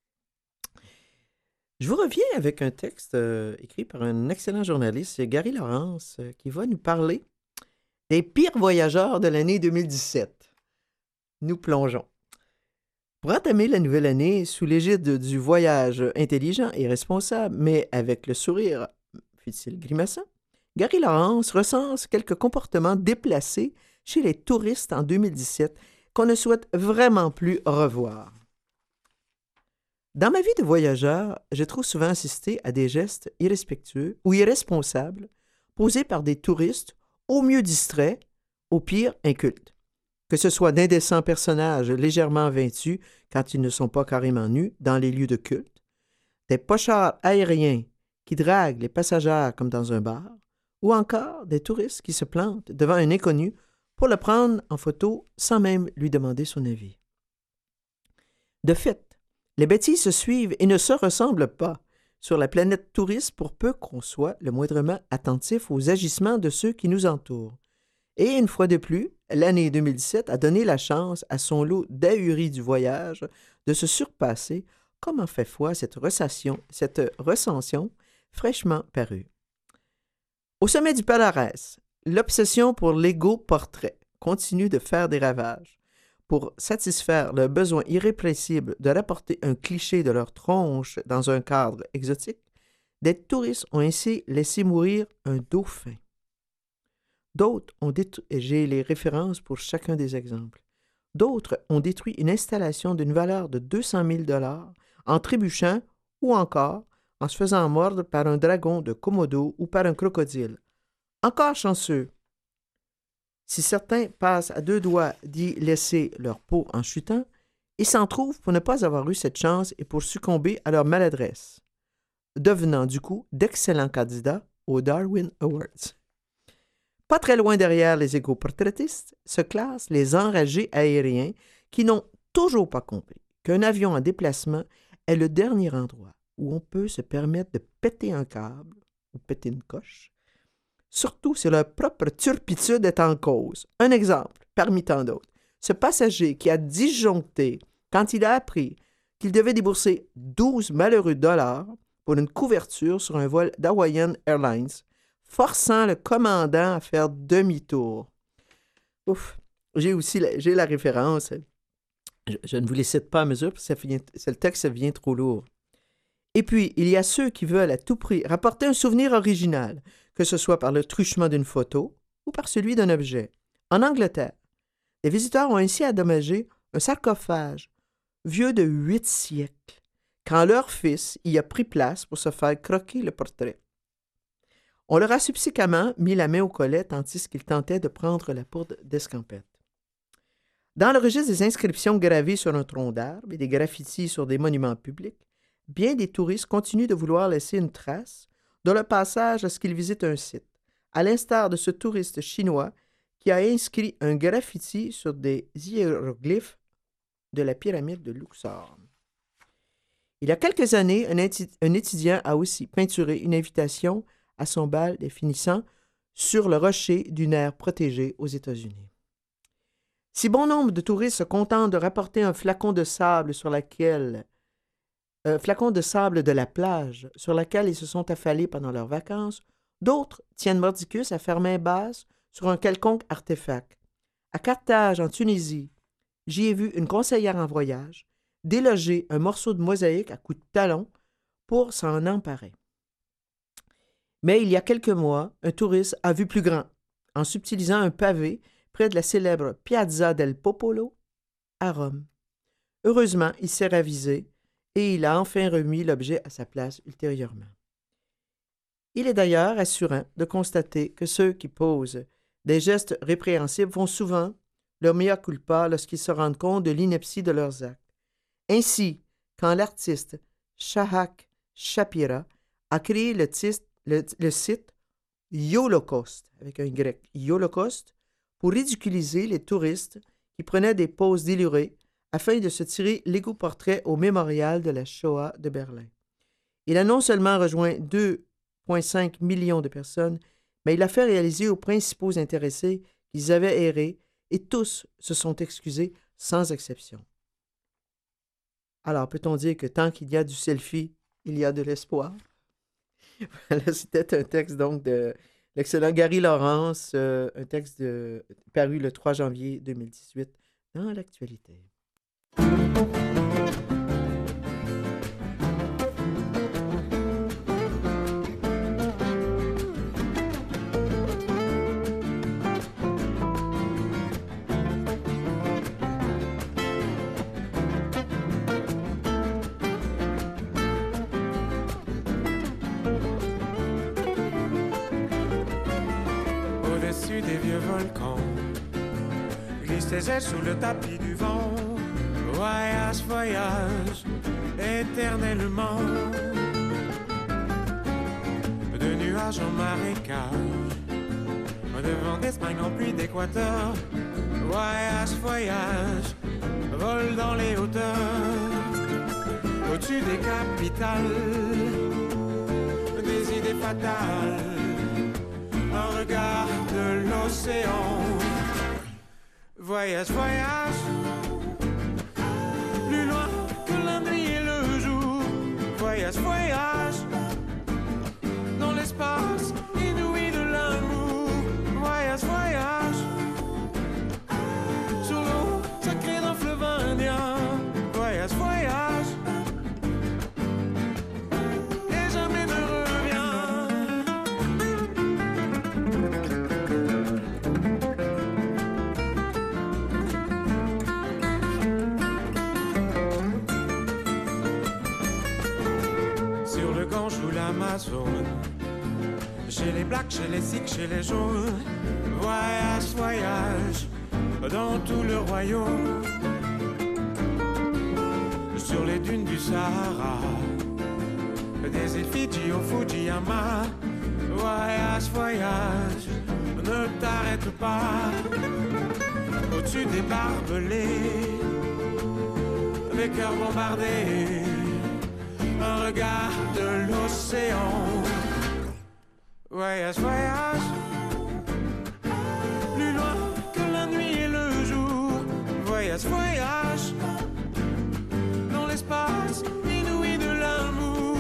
Je vous reviens avec un texte écrit par un excellent journaliste, Gary Laurence, qui va nous parler des pires voyageurs de l'année 2017. Nous plongeons. Pour entamer la nouvelle année sous l'égide du voyage intelligent et responsable, mais avec le sourire, fut-il grimaçant, Gary Laurence recense quelques comportements déplacés chez les touristes en 2017 qu'on ne souhaite vraiment plus revoir. Dans ma vie de voyageur, j'ai trop souvent assisté à des gestes irrespectueux ou irresponsables posés par des touristes, au mieux distraits, au pire incultes. Que ce soit d'indécents personnages légèrement vêtus quand ils ne sont pas carrément nus dans les lieux de culte, des pochards aériens qui draguent les passagers comme dans un bar, ou encore des touristes qui se plantent devant un inconnu pour le prendre en photo sans même lui demander son avis. De fait, les bêtises se suivent et ne se ressemblent pas sur la planète touriste pour peu qu'on soit le moindrement attentif aux agissements de ceux qui nous entourent. Et une fois de plus, l'année 2017 a donné la chance à son lot d'ahuries du voyage de se surpasser comme en fait foi cette recension fraîchement parue. Au sommet du palmarès, l'obsession pour l'égo-portrait continue de faire des ravages. Pour satisfaire le besoin irrépressible de rapporter un cliché de leur tronche dans un cadre exotique, des touristes ont ainsi laissé mourir un dauphin. D'autres ont détruit, j'ai les références pour chacun des exemples, d'autres ont détruit une installation d'une valeur de 200 000 $ en trébuchant ou encore en se faisant mordre par un dragon de Komodo ou par un crocodile. Encore chanceux. Si certains passent à deux doigts d'y laisser leur peau en chutant, et s'en trouvent pour ne pas avoir eu cette chance et pour succomber à leur maladresse, devenant du coup d'excellents candidats aux Darwin Awards. Pas très loin derrière les égo-portraitistes se classent les enragés aériens qui n'ont toujours pas compris qu'un avion en déplacement est le dernier endroit où on peut se permettre de péter un câble ou péter une coche, surtout si leur propre turpitude est en cause. Un exemple, parmi tant d'autres. Ce passager qui a disjoncté quand il a appris qu'il devait débourser 12 malheureux dollars pour une couverture sur un vol d'Hawaiian Airlines, forçant le commandant à faire demi-tour. Ouf, j'ai la référence. Je ne vous les cite pas à mesure parce que le texte devient trop lourd. Et puis, il y a ceux qui veulent à tout prix rapporter un souvenir original, que ce soit par le truchement d'une photo ou par celui d'un objet. En Angleterre, les visiteurs ont ainsi endommagé un sarcophage vieux de 8 siècles, quand leur fils y a pris place pour se faire croquer le portrait. On leur a subséquemment mis la main au collet tandis qu'ils tentaient de prendre la poudre d'escampette. Dans le registre des inscriptions gravées sur un tronc d'arbre et des graffitis sur des monuments publics, bien des touristes continuent de vouloir laisser une trace de leur passage lorsqu'ils visitent un site, à l'instar de ce touriste chinois qui a inscrit un graffiti sur des hiéroglyphes de la pyramide de Luxor. Il y a quelques années, un étudiant a aussi peinturé une invitation à son bal des finissants sur le rocher d'une aire protégée aux États-Unis. Si bon nombre de touristes se contentent de rapporter un flacon de sable de la plage sur laquelle ils se sont affalés pendant leurs vacances, d'autres tiennent mordicus à faire main basse sur un quelconque artefact. À Carthage, en Tunisie, j'y ai vu une conseillère en voyage déloger un morceau de mosaïque à coups de talon pour s'en emparer. Mais il y a quelques mois, un touriste a vu plus grand, en subtilisant un pavé près de la célèbre Piazza del Popolo à Rome. Heureusement, il s'est ravisé et il a enfin remis l'objet à sa place ultérieurement. Il est d'ailleurs assurant de constater que ceux qui posent des gestes répréhensibles font souvent leur mea culpa lorsqu'ils se rendent compte de l'ineptie de leurs actes. Ainsi, quand l'artiste Shahak Shapira a créé le site Yolocaust, avec un Y, Yolocaust, pour ridiculiser les touristes qui prenaient des poses délurées afin de se tirer l'égo-portrait au mémorial de la Shoah de Berlin. Il a non seulement rejoint 2,5 millions de personnes, mais il a fait réaliser aux principaux intéressés qu'ils avaient erré et tous se sont excusés sans exception. Alors, peut-on dire que tant qu'il y a du selfie, il y a de l'espoir? Voilà, c'était un texte donc de l'excellent Gary Lawrence, un texte paru le 3 janvier 2018 dans l'actualité. Au-dessus des vieux volcans, glisse tes ailes sous le tapis du vent. Voyage, voyage, éternellement. De nuages en marécage, de vent d'Espagne en pluie d'Équateur. Voyage, voyage, vole dans les hauteurs. Au-dessus des capitales, des idées fatales. Un regard de l'océan. Voyage, voyage, plus loin que la nuit et le jour. Voyage, voyage, dans l'espace inouï de l'amour. Voyage, voyage, sur l'eau sacrée d'un fleuve indien. Voyage, voyage, et jamais ne reviens. Sur le Gange ou l'Amazone, chez les blacks, chez les sikhs, chez les jaunes. Voyage, voyage, dans tout le royaume. sur les dunes du Sahara, des îles Fidji au Fujiyama. Voyage, voyage, ne t'arrête pas. Au-dessus des barbelés, les cœurs bombardés, un regard de l'océan. Voyage, voyage, plus loin que la nuit et le jour. Voyage, voyage, dans l'espace inouï de l'amour.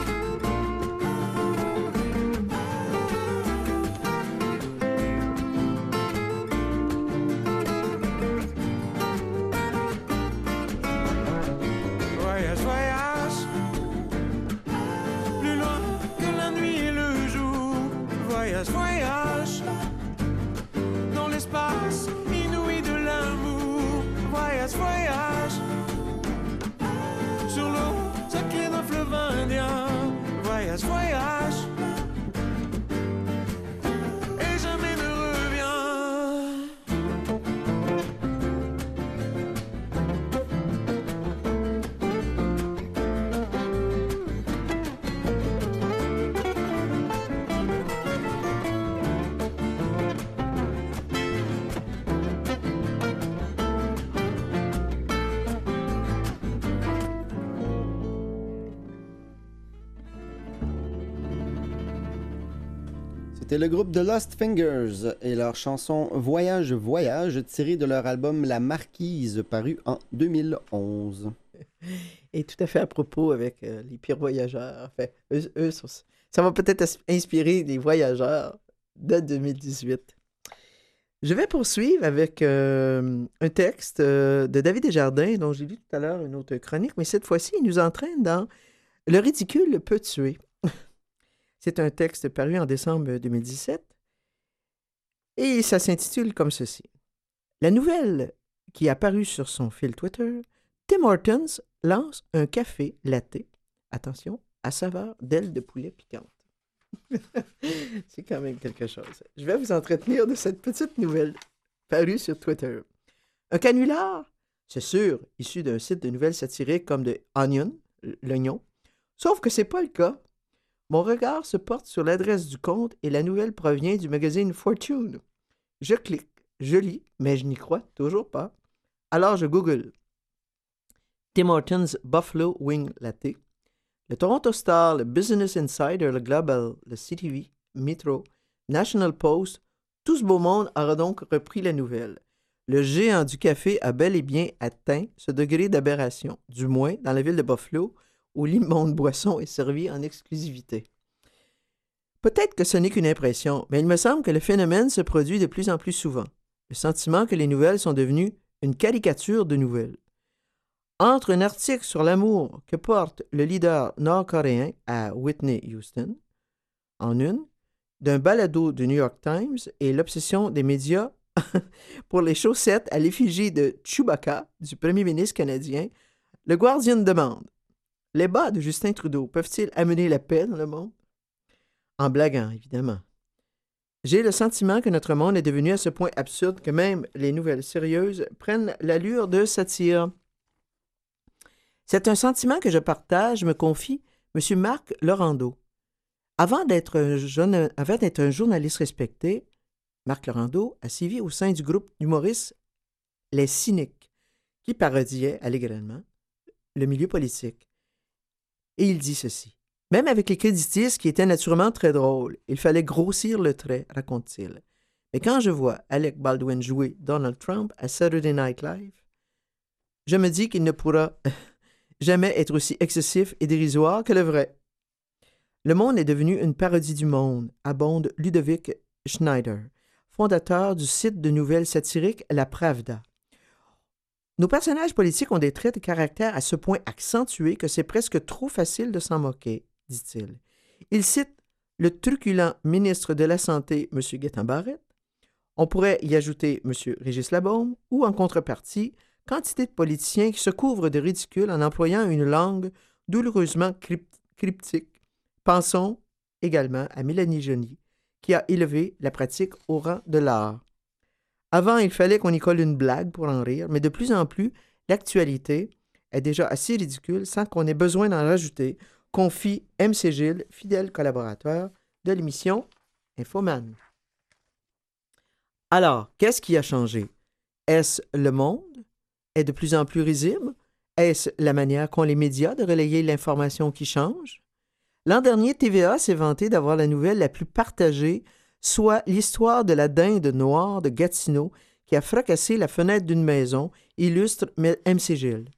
Voyage, voyage, plus loin que la nuit et le jour. Voyage, voyage, dans l'espace inouï de l'amour. Voyage, voyage, sur l'eau sacrée d'un fleuve indien. Voyage, voyage, et jamais ne reviens. C'était le groupe The Lost Fingers et leur chanson Voyage, Voyage, tirée de leur album La Marquise, paru en 2011. Et tout à fait à propos avec les pires voyageurs. Enfin, ça va peut-être inspirer les voyageurs de 2018. Je vais poursuivre avec un texte de David Desjardins, dont j'ai lu tout à l'heure une autre chronique, mais cette fois-ci, il nous entraîne dans « Le ridicule peut tuer ». C'est un texte paru en décembre 2017 et ça s'intitule comme ceci. La nouvelle qui est apparue sur son fil Twitter, Tim Hortons lance un café latte, attention, à saveur d'aile de poulet piquante. C'est quand même quelque chose. Je vais vous entretenir de cette petite nouvelle parue sur Twitter. Un canular, c'est sûr, issu d'un site de nouvelles satiriques comme The Onion, l'oignon, sauf que c'est pas le cas. Mon regard se porte sur l'adresse du compte et la nouvelle provient du magazine Fortune. Je clique, je lis, mais je n'y crois toujours pas. Alors je google Tim Hortons Buffalo Wing Latte. Le Toronto Star, le Business Insider, le Global, le CTV, Metro, National Post, tout ce beau monde aura donc repris la nouvelle. Le géant du café a bel et bien atteint ce degré d'aberration, du moins dans la ville de Buffalo, où l'immonde boisson est servie en exclusivité. Peut-être que ce n'est qu'une impression, mais il me semble que le phénomène se produit de plus en plus souvent. Le sentiment que les nouvelles sont devenues une caricature de nouvelles. Entre un article sur l'amour que porte le leader nord-coréen à Whitney Houston, en une, d'un balado du New York Times et l'obsession des médias pour les chaussettes à l'effigie de Chewbacca, du premier ministre canadien, le Guardian demande « Les bas de Justin Trudeau peuvent-ils amener la paix dans le monde? » En blaguant, évidemment. J'ai le sentiment que notre monde est devenu à ce point absurde que même les nouvelles sérieuses prennent l'allure de satire. C'est un sentiment que je partage, me confie M. Marc Laurando. Avant d'être un journaliste respecté, Marc Laurando a sévi au sein du groupe d'humoristes Les Cyniques, qui parodiait allègrement le milieu politique. Et il dit ceci. Même avec les créditistes qui étaient naturellement très drôles, il fallait grossir le trait, raconte-t-il. Mais quand je vois Alec Baldwin jouer Donald Trump à Saturday Night Live, je me dis qu'il ne pourra jamais être aussi excessif et dérisoire que le vrai. Le monde est devenu une parodie du monde, abonde Ludovic Schneider, fondateur du site de nouvelles satiriques La Pravda. Nos personnages politiques ont des traits de caractère à ce point accentués que c'est presque trop facile de s'en moquer, dit-il. Il cite le truculent ministre de la Santé, M. Gaétan Barrette. On pourrait y ajouter M. Régis Labaume ou, en contrepartie, quantité de politiciens qui se couvrent de ridicule en employant une langue douloureusement cryptique. Pensons également à Mélanie Joly, qui a élevé la pratique au rang de l'art. Avant, il fallait qu'on y colle une blague pour en rire, mais de plus en plus, l'actualité est déjà assez ridicule sans qu'on ait besoin d'en rajouter, confie M.C. Gilles, fidèle collaborateur de l'émission Infoman. Alors, qu'est-ce qui a changé? Est-ce le monde? Est de plus en plus risible? Est-ce la manière qu'ont les médias de relayer l'information qui change? L'an dernier, TVA s'est vanté d'avoir la nouvelle la plus partagée, soit l'histoire de la dinde noire de Gatineau qui a fracassé la fenêtre d'une maison, illustre M.C. Gilles.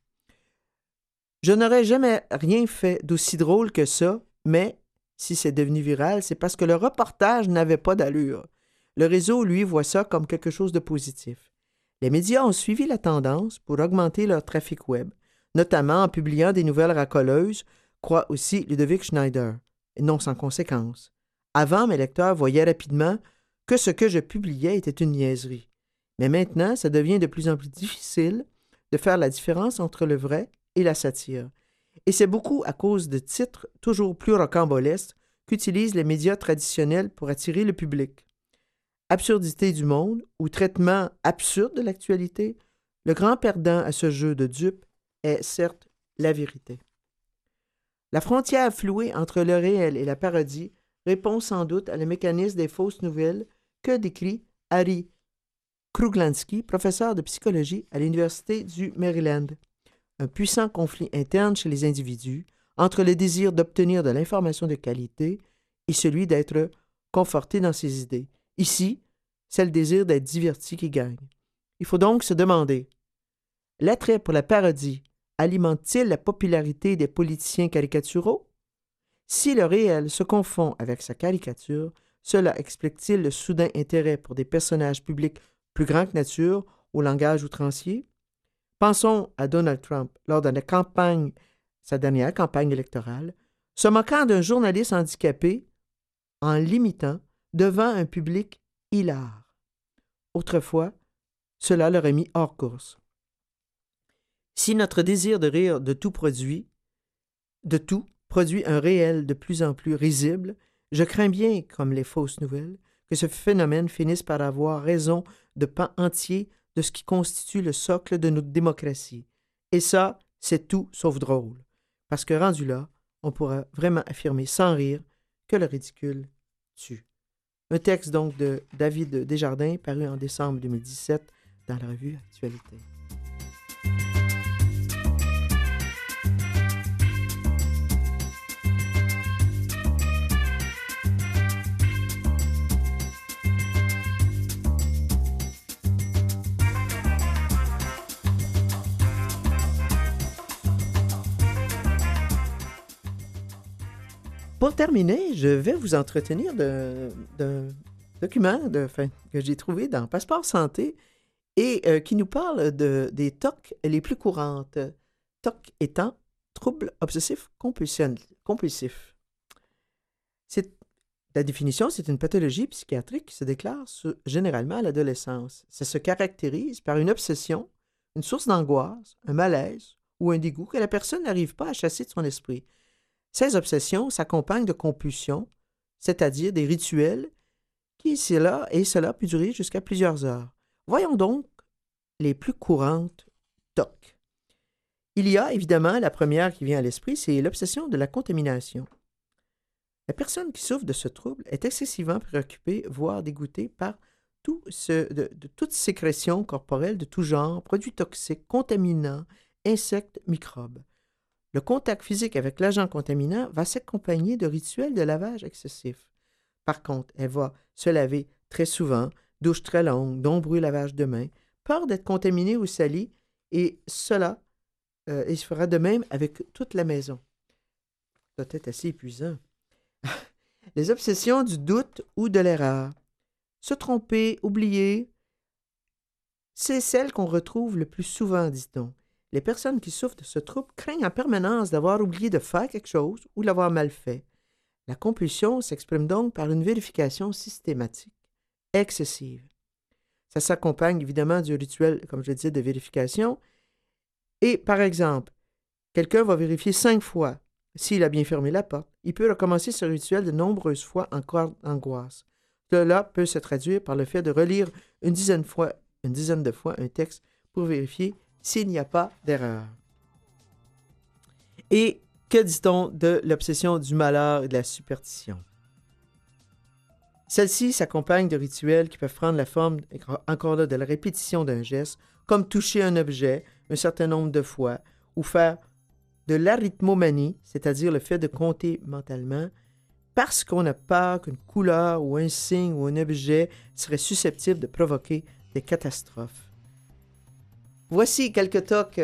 Je n'aurais jamais rien fait d'aussi drôle que ça, mais si c'est devenu viral, c'est parce que le reportage n'avait pas d'allure. Le réseau, lui, voit ça comme quelque chose de positif. Les médias ont suivi la tendance pour augmenter leur trafic web, notamment en publiant des nouvelles racoleuses, croit aussi Ludovic Schneider, et non sans conséquence. Avant, mes lecteurs voyaient rapidement que ce que je publiais était une niaiserie. Mais maintenant, ça devient de plus en plus difficile de faire la différence entre le vrai et la satire. Et c'est beaucoup à cause de titres toujours plus rocambolesques qu'utilisent les médias traditionnels pour attirer le public. Absurdité du monde ou traitement absurde de l'actualité, le grand perdant à ce jeu de dupes est certes la vérité. La frontière flouée entre le réel et la parodie répond sans doute à le mécanisme des fausses nouvelles que décrit Harry Kruglanski, professeur de psychologie à l'Université du Maryland. Un puissant conflit interne chez les individus entre le désir d'obtenir de l'information de qualité et celui d'être conforté dans ses idées. Ici, c'est le désir d'être diverti qui gagne. Il faut donc se demander, l'attrait pour la parodie alimente-t-il la popularité des politiciens caricaturaux? Si le réel se confond avec sa caricature, cela explique-t-il le soudain intérêt pour des personnages publics plus grands que nature au langage outrancier? Pensons à Donald Trump lors de sa dernière campagne électorale, se moquant d'un journaliste handicapé en l'imitant devant un public hilar. Autrefois, cela l'aurait mis hors course. Si notre désir de rire de tout produit un réel de plus en plus risible, je crains bien, comme les fausses nouvelles, que ce phénomène finisse par avoir raison de pans entiers de ce qui constitue le socle de notre démocratie. Et ça, c'est tout sauf drôle. Parce que rendu là, on pourra vraiment affirmer sans rire que le ridicule tue. Un texte donc de David Desjardins paru en décembre 2017 dans la revue Actualité. Pour terminer, je vais vous entretenir d'un document que j'ai trouvé dans Passeport Santé et qui nous parle des TOC les plus courantes. TOC étant troubles obsessifs compulsifs. La définition, c'est une pathologie psychiatrique qui se déclare généralement à l'adolescence. Ça se caractérise par une obsession, une source d'angoisse, un malaise ou un dégoût que la personne n'arrive pas à chasser de son esprit. Ces obsessions s'accompagnent de compulsions, c'est-à-dire des rituels cela peut durer jusqu'à plusieurs heures. Voyons donc les plus courantes TOC. Il y a évidemment la première qui vient à l'esprit, c'est l'obsession de la contamination. La personne qui souffre de ce trouble est excessivement préoccupée, voire dégoûtée par de toute sécrétion corporelle de tout genre, produits toxiques, contaminants, insectes, microbes. Le contact physique avec l'agent contaminant va s'accompagner de rituels de lavage excessif. Par contre, elle va se laver très souvent, douche très longue, nombreux lavages de mains, peur d'être contaminée ou salie, et cela, il se fera de même avec toute la maison. Ça doit être assez épuisant. Les obsessions du doute ou de l'erreur. Se tromper, oublier, c'est celle qu'on retrouve le plus souvent, dit-on. Les personnes qui souffrent de ce trouble craignent en permanence d'avoir oublié de faire quelque chose ou de l'avoir mal fait. La compulsion s'exprime donc par une vérification systématique, excessive. Ça s'accompagne évidemment du rituel, comme je le disais, de vérification. Et par exemple, quelqu'un va vérifier 5 fois s'il a bien fermé la porte. Il peut recommencer ce rituel de nombreuses fois en cas d'angoisse. Cela peut se traduire par le fait de relire une dizaine de fois un texte pour vérifier s'il n'y a pas d'erreur. Et que dit-on de l'obsession du malheur et de la superstition? Celle-ci s'accompagne de rituels qui peuvent prendre la forme, encore là, de la répétition d'un geste, comme toucher un objet un certain nombre de fois, ou faire de l'arithmomanie, c'est-à-dire le fait de compter mentalement, parce qu'on a peur qu'une couleur ou un signe ou un objet serait susceptible de provoquer des catastrophes. Voici quelques tocs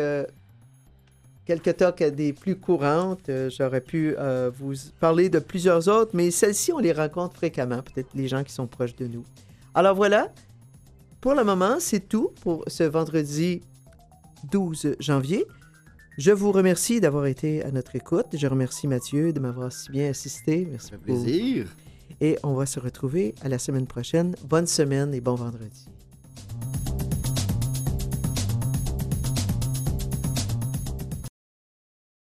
des plus courantes. J'aurais pu vous parler de plusieurs autres, mais celles-ci, on les rencontre fréquemment, peut-être les gens qui sont proches de nous. Alors voilà, pour le moment, c'est tout pour ce vendredi 12 janvier. Je vous remercie d'avoir été à notre écoute. Je remercie Mathieu de m'avoir si bien assisté. Merci beaucoup. Plaisir. Et on va se retrouver à la semaine prochaine. Bonne semaine et bon vendredi.